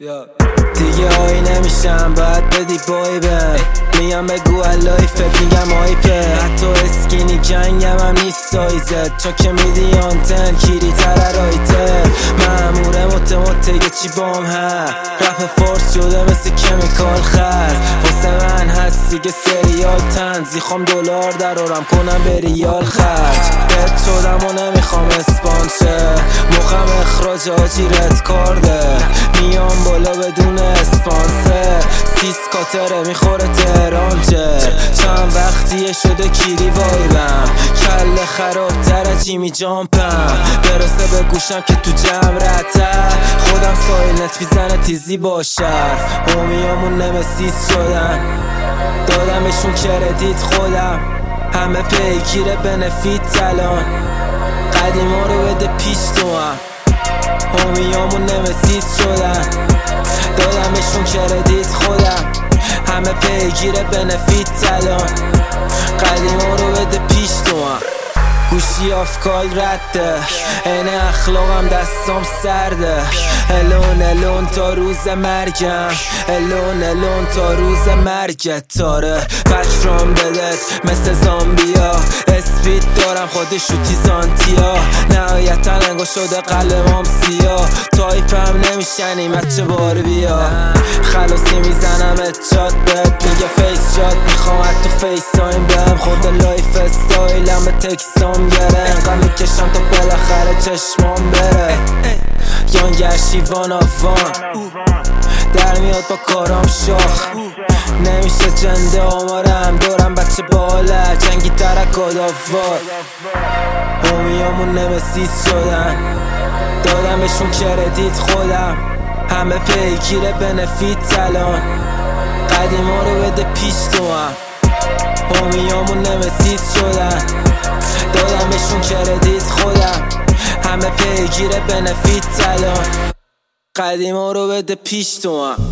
دیگه آی نمیشم باید بدی بای بهم میگم بگو لایفت میگم آیپه حتی اسکینی جنگم هم نیست سایزت چون که میدی آنتن کیری تره رایتر ماموره مته چی بام هست رپ فارس شده مثل کمیکال خست واسه من هست دیگه سریال تنزی خوام دلار درارم کنم به ریال خرج بد شدم و نمیخوام اسپانشه مخم اخراج آجیرت کارده میام بالا بدون اسپانسر سیس کاتره میخوره تهران چند وقتیه شده کیری وایبم کل خراب تره جیمی جامپم برسه به گوشم که تو جمع رته خودم سایلنت میزنه تیزی با شرف هومیامون نمسیس شدن دادمشون کردیت خودم همه پیگیر بنفیت الان قدیما رو بده پیش تو هم هومیامون نمسیس شدن دادمشون کردیت خودم همه پیگیر بنفیت الان قدیما رو بده پیش تو هم گوشی افکال رده این اخلاقم دستم سرده الون تا روز مرگم الون تا روز مرگت تاره بچرام بدت مثل زامبیا اسپید دارم خودشو تیزانتیا نهایتا انگا شده قلبم سیاه تایپم نمیشنی مچه بار بیا خلاصی میزنم اتشات بد میگه فیس شات میخوام تو فیس تایم بهم خود لایف استایلم به تکسام گره انقدر میکشم تا بالاخره چشمام بره یانگر شیوان آفان در میاد با کارام شاخ نمیشه جنده آمارم دارم بچه باله جنگی ترک آدافار هومیامون نمسیس شدن دادمشون کردیت خودم همه پیگیر بنفیت الان قدیما رو بده پیش تو هم هومیامون نمسیس شدن دادمشون کردیت خودم همه پیگیر بنفیت الان قدیما رو بده پیش تو هم